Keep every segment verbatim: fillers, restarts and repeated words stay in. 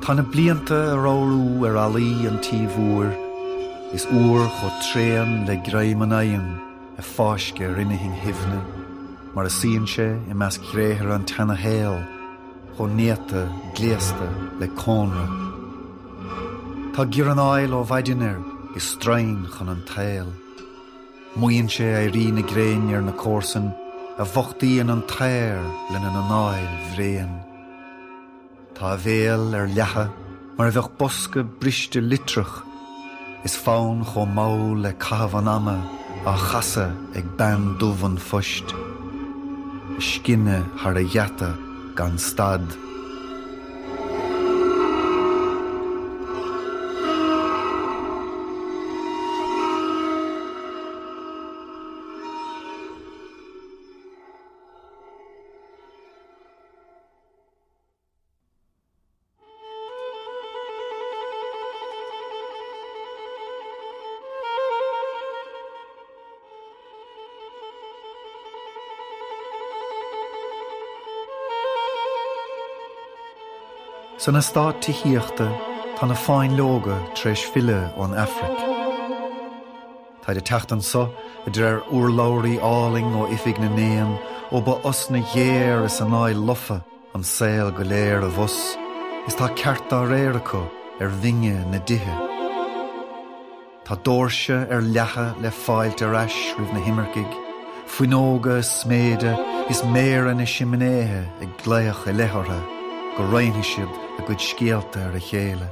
Tá na blianta a róú ar alaí an tíomhúr, is uair chu tréan le graim an aon a fáisce rinnehin himhne, mar a síonn sé i meas créithir an tana héal, chu néata gléasta le cónra. Tá gur an áil ó bhaidineir is strain chun an tail. Muíonn sé a rí na gréin ar na córsan, a bhochtaíonn an tair lena an áil bhréan. Tá a bhéal ar leatha, mar a bheith bosca briste litrach, is fáin chomh mó le cathab an ama a chasa ag ban dubh an foist. Scinne thar a dheata gan stad. San na stát tíochta tá na fáin lóga treis fille ón Afric. Tá de teachtan so a drar urlóirí áling ó ifig na néam ó ba os na dhéir is an áil lofa an saoil go léir a bhus, is tá cearta réirico ar bhinge na dithe. Tá dóirse ar leatha le fáilt ar eis rih na himmercig, fuinóga sméide is méar na siminéthe ag gléach a lethortha, go rainhi siad a good scéalta ar a chéile.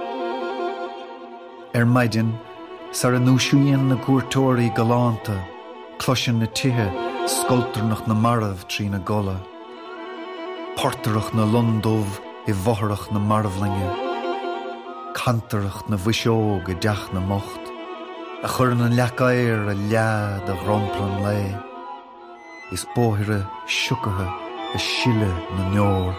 Ar maidin, sar an núisiúin na cuairtóirí galánta, cloisin na tithe, sculptarnach na marv trí na gola, portarach na lundómh i bhothirach na marvlinge, cantarach na bhuiseóg i deach na mocht, a chur an leacáir a lead a romplan lé, is bóthire siúcathe a sile na neor.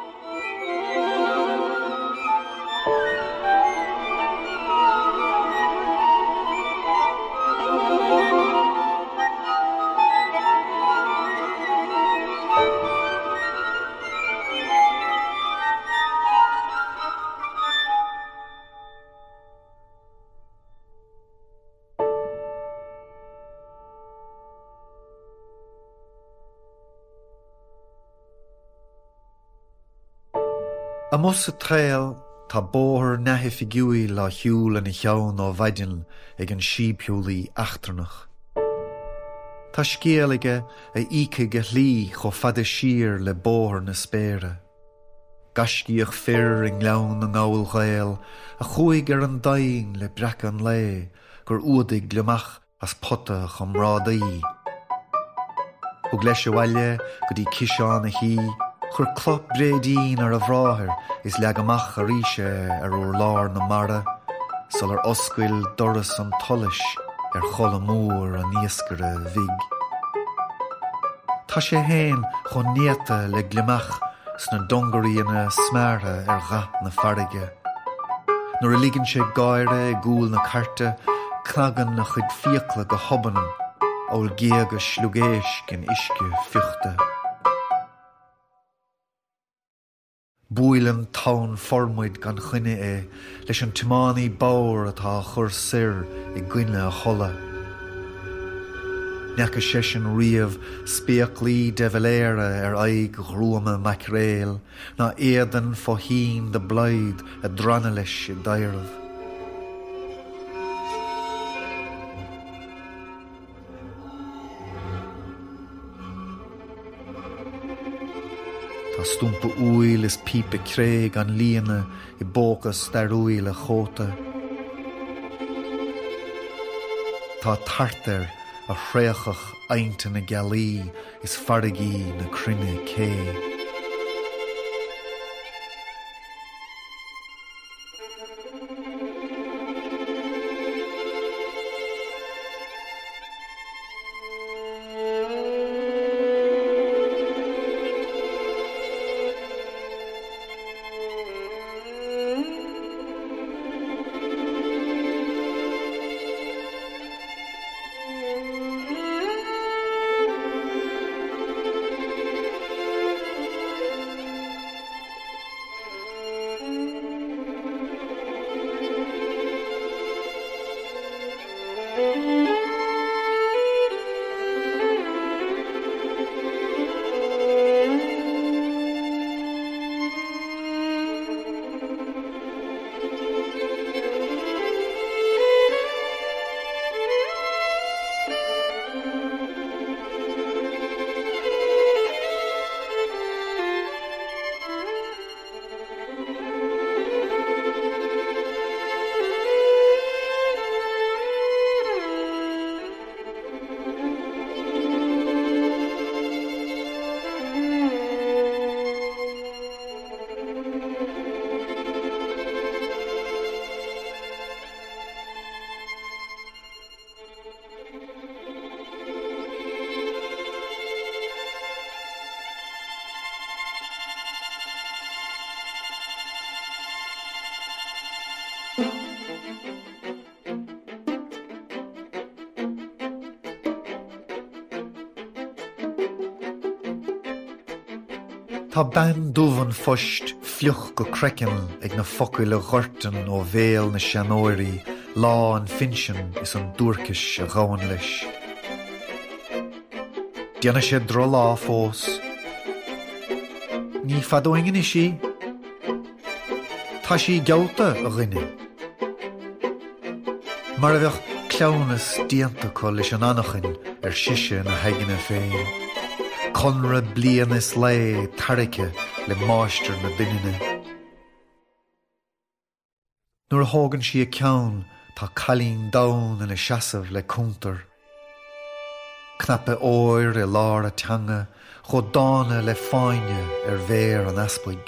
Amos a trail tá bóthir nethe figiúí lá hiúil in cheann ó bhaidin ag an síbhiúlaí achtarnach. Tá scéalaige a ícaig a hlí cho fada sír le bóthir na spéire. Gascíoch fir in leann na ngáil ghail, a chuig ar an dain le breacan lé, gur uadig gluamach as potta chum rádaí. Ug leis a bhaile go dtí ciseán a hí, chur clop brédín ar a bhráthir is leag amach a ríise ar úr lár na mara, sol ar oscail doras an tolis ar chola mór a níoscara bhig. Tá sé héin chun néata le gluamach sna dongaríonna smeartha ar gha na farige. Nuair a ligann sé gáire gúil na carta, cnagan na chud fiacla go hoban, ól géag a slugéis gin isce fiuchta. Búilan tán formuid gan chuine é leis an timánaí báir atá chur sir i gcuine a chola. Neacha sé sin riamh spéaclaí de bheléire ar aig ghruama macréal, ná éadan fó hín de blaid a drana leis i daireamh. Tá stúmpa úil is pípe craig an líana i bócas dar úil a chóta. Tá tartar a chréachach ainte na galí is farigí na crinne cé. Tá ben dúhan foist fliuch go crecin ag na focail a ghortan ó bhéal na seanóirí lá an finsin is an dúrcis a ghabhan leis. Déanna sé dro lá fós. Ní fadóingin is sí. Tá sí gealta a rinne. Mar a bheith cleannas dianta có leis an annachin ar siise na haigeanna féin. Conra blian is le tarike le máister na duine. Nuair a hágann sí a ceann tá cailín dain ina seasamh le cúntar. Knappe óir i lár a teanga, chó dána le fáine ar bhéir an aspaig.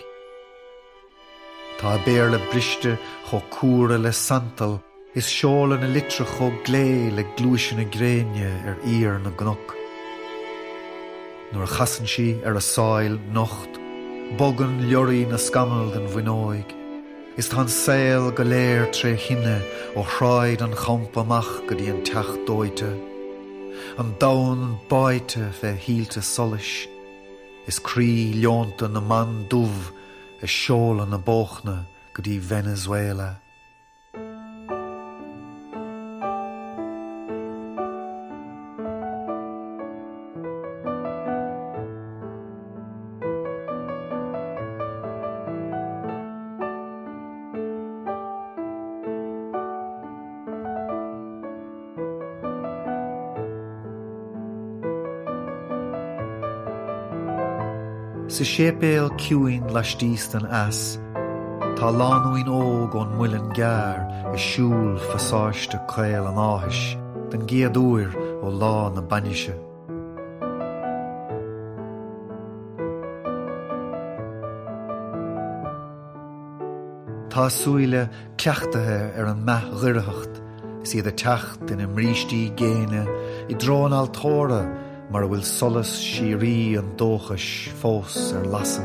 Tá béir le briste chó cúra le santal, is seola na litra chó glé le glúise na gréine ar ír na gnok. Nuair a chasan sí ar a sáil nocht, bogan leorí na scamal den bhuinóig. Is tá saoil go léir tre hinne ó shráid an champ amach go dtí an teach dóite. An dain baite bheith hílte solis. Is crí leonta na man dúmh is seola na bóchna go dtí Venezuela. Sa sépéal ciúin laistíos den as, tá lánúin óg ón muilin gear i siúl fasáiste cail an áthais, den géadúir ó lá na bainise. Tá súile ceachtathe ar an meth ghirthacht, is iad a teacht in imríistí géine i drón altóra mar a bhfuil solas sírí an dóchas fós ar lasa.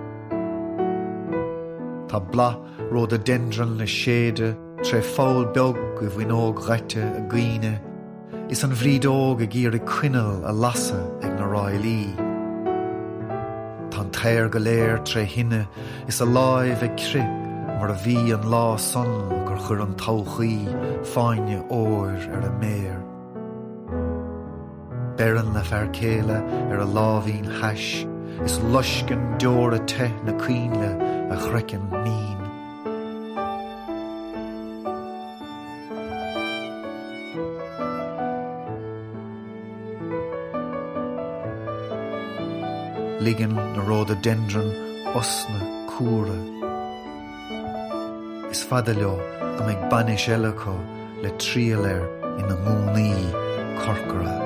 Tá bla rhododendron le séide tre fáil beag go bhfuinóg ghaite a gcuine, is an bhrídóg a gír i cuineal a lasa ag na ráilí. Tá an tair go léir tre hinne is a láimh ag cri mar a bhí an lá son gur chur an tauchaí fáinne óir ar a méir. Beran le fear céile ar a lámhín heis, is luiscin deor a te na cuinle a chrecin mín. Ligan na rhododendron osna cúra. Is fada leo go mbeidh banis eile có le tríal air ina múnaí corcara.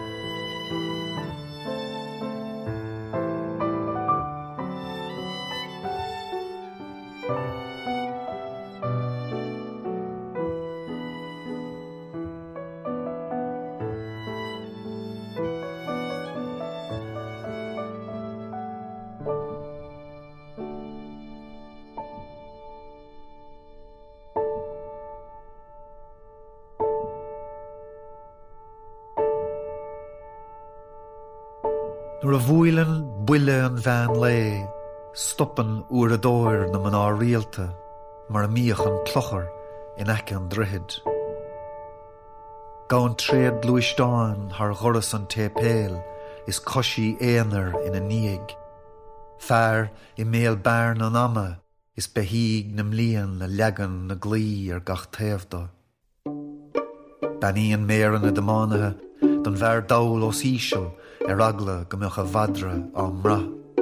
Nuair a bhuaileann buile an bhean le, stoppan uair a dóir na maná rialta, mar a míoch an clochar in aice an droichead. Gán tréad luistáin thar ghoras an tépéal is cosí éanar ina níag. Fear i méal bearn an ama is behíg na mlíon le legan na glí ar gach taobhdá. Baníon méar na damánathe don bhear dail os ísisiil ar agla go mbeadh a bhadra an mra.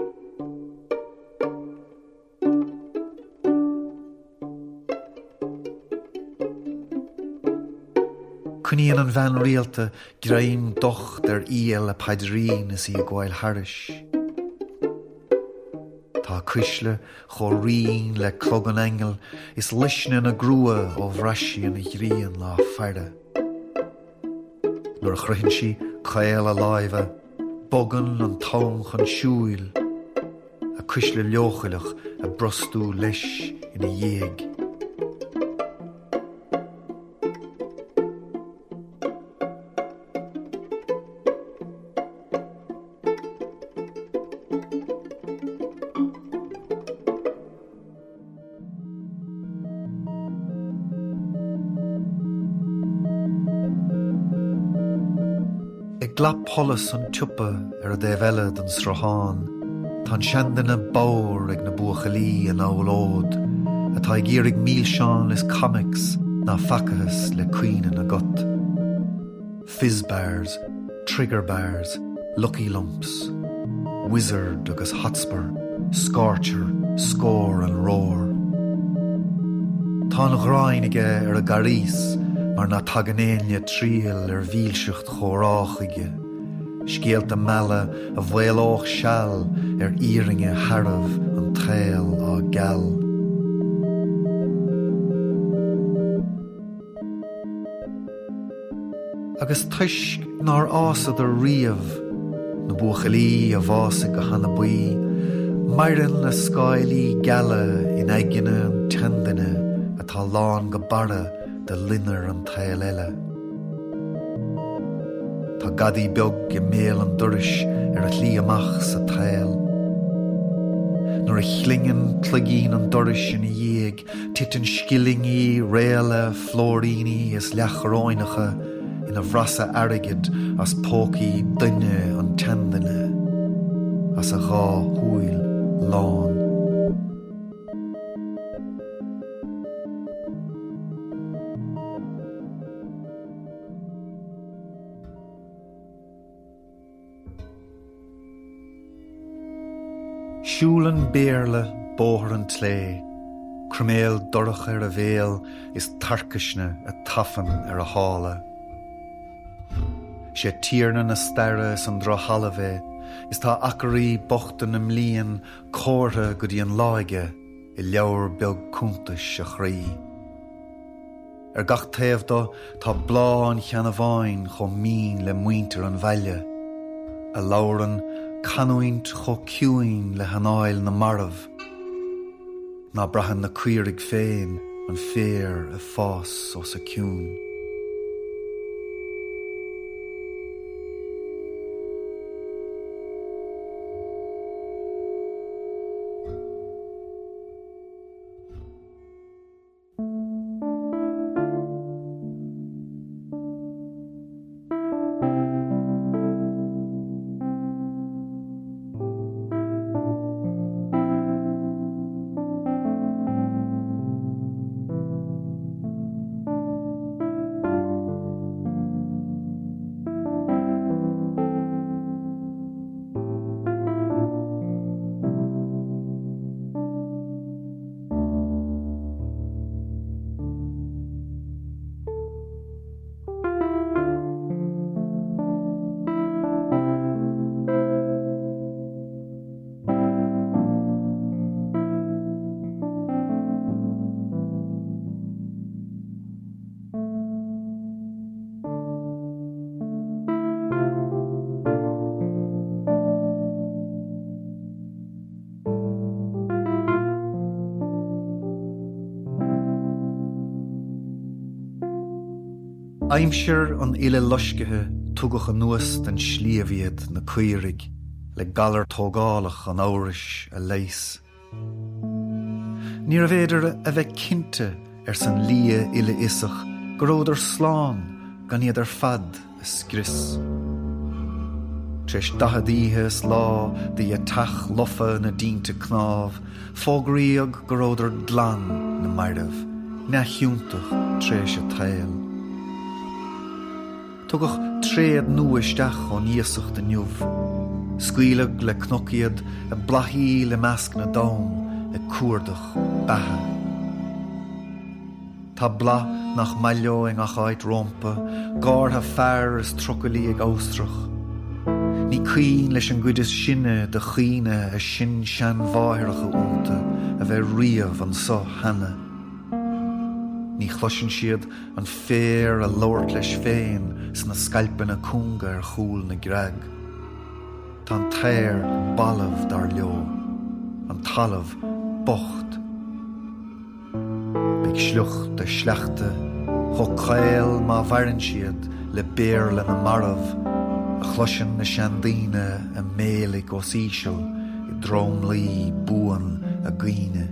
Cuiníonn an bhean rialta greim docht ar íal a paidirín is í a gháil haris. Tá cuisle chorín le clog an engel is lisne na grua ó bhraisi an ghríon lá feirde. Nuair a chruithinn sí cail a láimhe, bogan an tóng an siúil, a cuisle leochailech a brostú leis ina dhéag. glap hollas an tupa ar a déhile don srahan, Tá seandanna bór ag na buachalí an ólód, atá gérig míl seán is comics na facahas le cuine na gut. Fizz bars, trigger bars, lucky lumps, wizard agus hotspur, scorcher, score and roar. Tá na ghráinige ar a garís, mar na taganénne tríal ar bhílseacht chóráchaige, Scialt a mela a bhfuilóch seall ar íringe harmh an tréal á gal. Agus tuisc nar ásad ar riamh, na buachalí a bhásig go hana buí, maireann le scailí gala in aigeine an tendaine atá lán go bara de linner an tail eile. Tá gadaí beag i méal an doris ar a tlí amach sa tail. Nuair a chlingin tlagín an doris in a dhéag, titan skillingi, réala, flóríní is leachróinacha ina bhrasa airigid as pócaí duine an tendaine, as a gá húil lán. Siúlan béarla bóthar an tlé, cruméal dorach ar a bhéal is tarcasne a tafan ar a hála. sé tíarna na staire is an dro halabhé, is tá acarí bochtan am líon cóirtha go dtí an láige I leabhar beag cúntais a chraí. Ar gach taobh dó tá blá an cheanamháin chomh mín le muintir an bhaile, a labhrainn canúint cho ciúin le hanáil na marmh, ná braithin na cuireadh féin an fér a fás os a ciún. Aimsir an ile luiscithe tugach an nuas den slíomhiad na cuireadh le galar tógálach an áras a leis. Ní a bhéidir a bheith cinnte ar san lia ile isach go raibh ar sláán gan iad ar fad a scris. Treis dahadíthe is lá de a tach lofa na dínta cnáb, fógraíag go raibh ar dlan na mairmh, na hiúntach treis a tail. Tugach tréad nuaisteach ó níosach den niuh, scuileag le knociad a blachí le measc na dám a cuardach bathe. Tá bla nach maileo ag acháid rompa, gártha fearr is trocalí ag óstrach. Ní cuín leis an gcuidas sinne de chiine a sin sean bháthracha únta a bheith riamh an so hana. Ní chluiseann siad an fér a labhairt leis féin sna scalpan a cúnga ar chúl na greag. Tá an tair ballamh dar leo, an talamh bocht. Beidh slucht a sleachta, cho cail má bharann siad le béir le na marmh, a chluiseann na seandaoine a mélaigh os íseal I drómlaí buan a gcuine.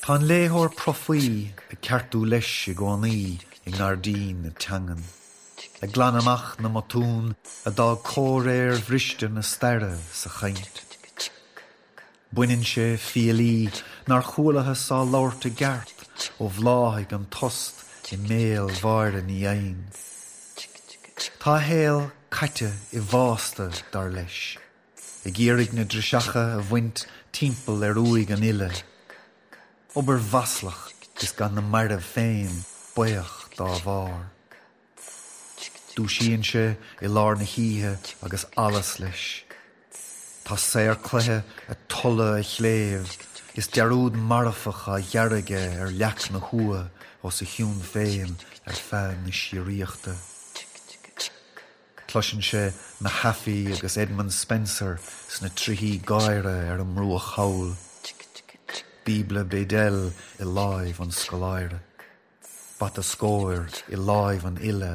Tá léthór profaí a ceartú leis i gcónaí i ngardín na teangan. A glanamach na matún a dá córéir bhriste na staire sa chaint. Buineann sé fialí nar chualathe sá láirta geart ó bhláthigh an tost i méal mhaire ní aon. Tá héal caite i bhásta dar leis. I ggéirigh na driseacha a bhaint timpeall ar uaig an ile. Obair vaslach is gan na mairh féin buach dá bhár. Dúsíonn sé i lár na híthe agus alas leis. Tá séir cluthe a tolla a chléamh, is dearúd marafacha dhearige ar leach na hua ó sa hiún féin ar feadh na siaríochta. Cloiseann sé na Haffey agus Edmund Spencer sna trithí gaire ar an mrua chawl. Bíblia Bédel i láimh an scoláire. Bata scóir i láimh an ile.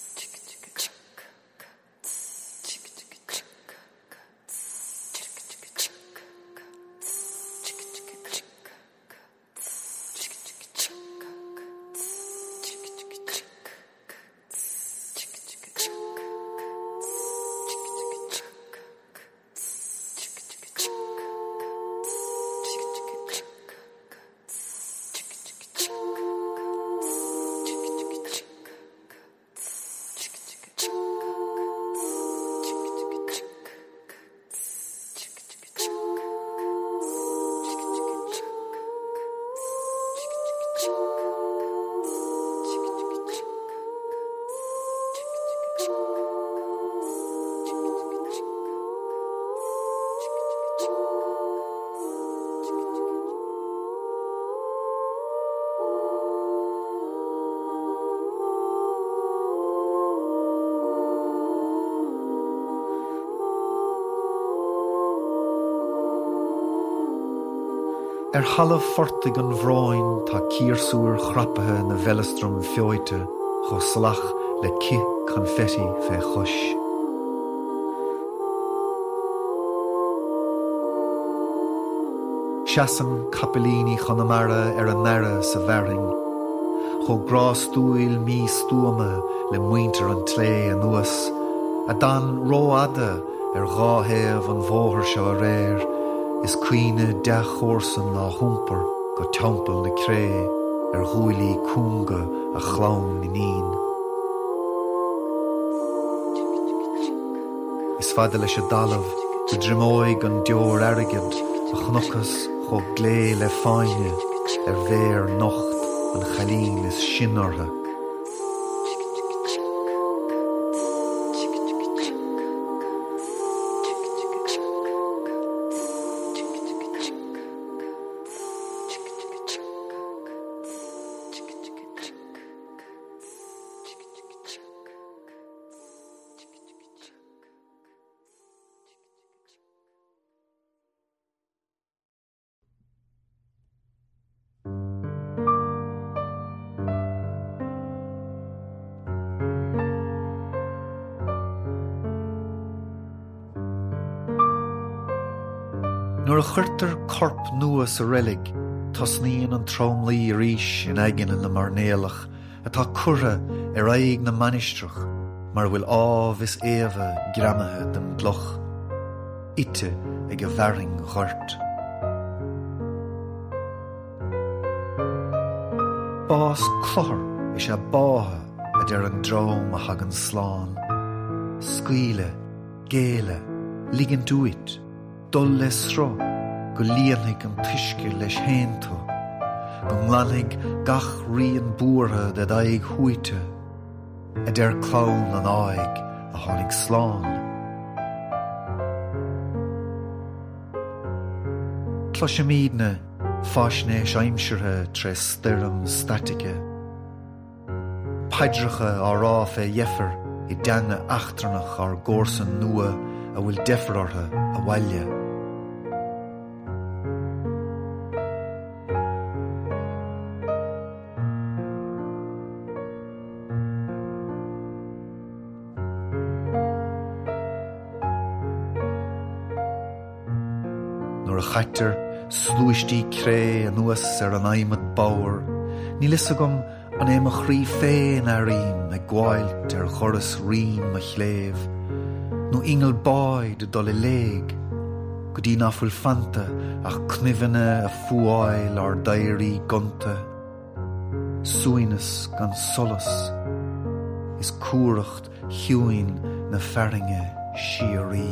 Ar chalamh fortaigh an bhráin tá círsúr chrappathe na Velestrum feoite cho slach le ci confetti fé chois. Seasan Capellini Connemara ar an nara sa bharing, cho grásúil mí stúama le muinter an tlé an nuas, a dan róada ar gáhéamh an bhóthar seo a réir, is cuoine de chórsan ná humpar go teampall na cré ar dhúilí cúnga a chlán in ín. Is fada leis a dalamh go drimóig an deor airgid a chnochas cho glé le fáine ar bhéir nocht an chalín is sinartha. Nuair a chuirtar corp nua sa relig, tosnaíonn an tromlaí arís in aigean na marnéalach atá curtha ar aghaidh na manistrach, mar bhfuil ábh is éamha gramathe den bloch, ite ag a bharing ghort. Bás clothar is a bátha a deir an dróm a hagan sláán. Scuile, géile, ligan dúit, dul le sro, go líanaigh an tuisce leis héantó, go nglaanaigh gach rian búrtha de daigh huaite, a deir clán an áig a tháinig sláán. Cloisiamídne fáisnéis aimseartha tre stirm statice. Paidracha á rá fé dheifir i deanga achtarnach ar górsan nua a bhfuil deifreortha a bhaile. Nuair a chaitear slúistí cré an nuas ar an aimimid báir, ní lisa gom an éime chrí féin a rím ag gháilt ar choras rím a chléimh, nó ingel báid a dul i léig, go dtí nafuil fanta ach cnivanna a fuáil ar dairí gunta. Suainas gan solas is cuaireacht hiúin na ferringe siarí.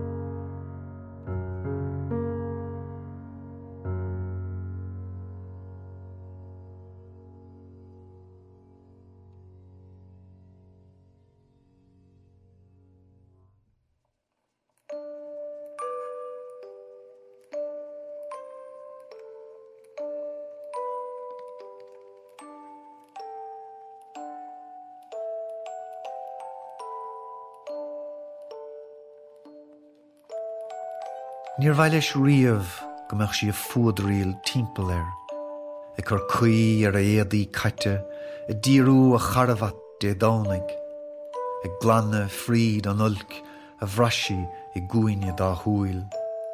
Níor bhaile leis riamh go mbeadh sí a fuadríal timpeall air, ag chur cuí ar a éadaí caite, i díriú a charabhat dé dánag, ag glanna fríd an ulc a bhraisí i gúine dá húil.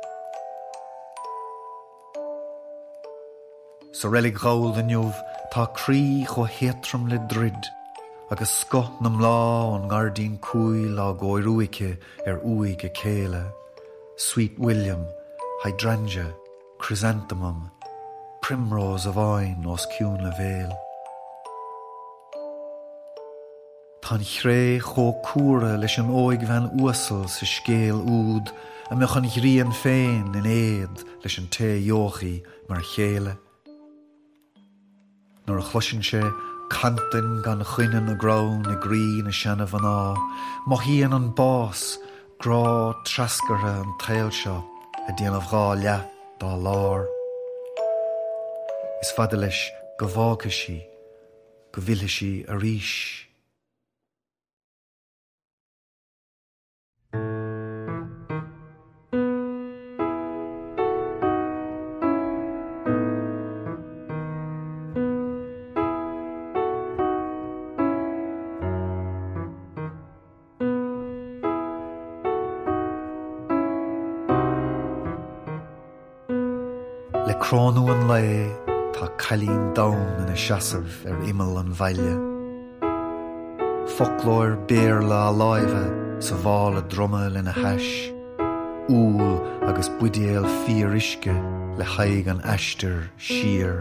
Sa rélig ghaol den neamh tá crí cho héatram le drid, agus sco na mlá an ngardín cúil á góirúice ar uig a céile. Sweet William, hydrangea, chrysanthemum, primrose of oin os ciún le véil. Tá chré cho cúra leis an óig bhean uasal sa scéal úd a meach an ghrian féin in éad leis an té yochi mar chéile. Nor a chluisin sé cantain gan chuine na grán na grí na seanna van á, mo hían an bás grá trascartha an tail seo a déanamh gá leat dá lár. Is fada leis go bhácha sí, go bhilthe sí a ríis. Le cránú an le tá cailín dán ina seasamh ar imil an bhaile. Folklóir béir le láimhe sa bháil a droma lena heis, úl agus buidéal fíorisce le chaig an aistear siar.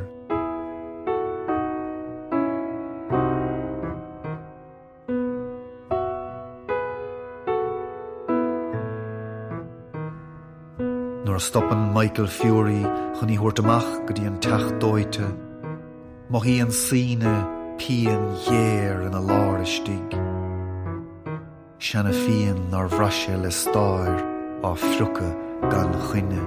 Nor stoppan Michael Fury chun í thuairt amach go dtí an teach dóite, mo hí an síne pían dhéir in a lár istigh. Seanna fian nar bhraise le stáir á phriucha gan chuine.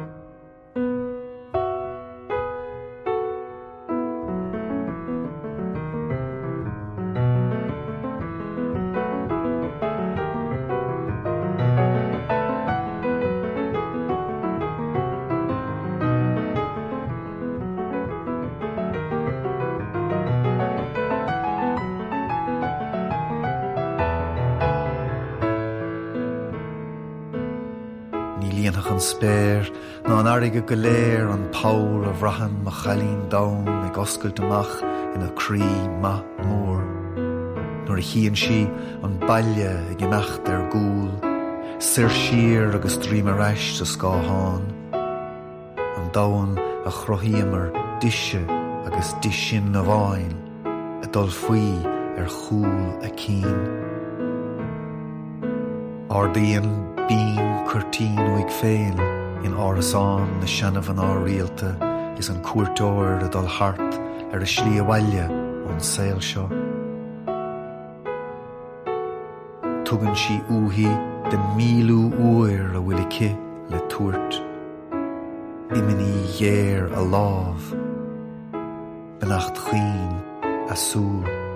Líonach an spéir ná an airige go léir an Paul a bhrahan mo chalín dán ag oscailt amach ina crí math mór. Nuair a chian si an baile ag imeacht ar gúil, sir siar agus tríma reis sa scáthán. An dán a chrothíamar dise agus disin na bháin, a dul faoi ar chúl a cín. Ardaíon bín curtín uig féin in árasán na seanamh an á rialta is an cuairteoir a dul hart ar a slí a bhaile ón saoil seo. Tugann si uathaí de mílú uair a bhfuil ice le tuairt. Imini dhéir a lámh, benacht chuin a súl.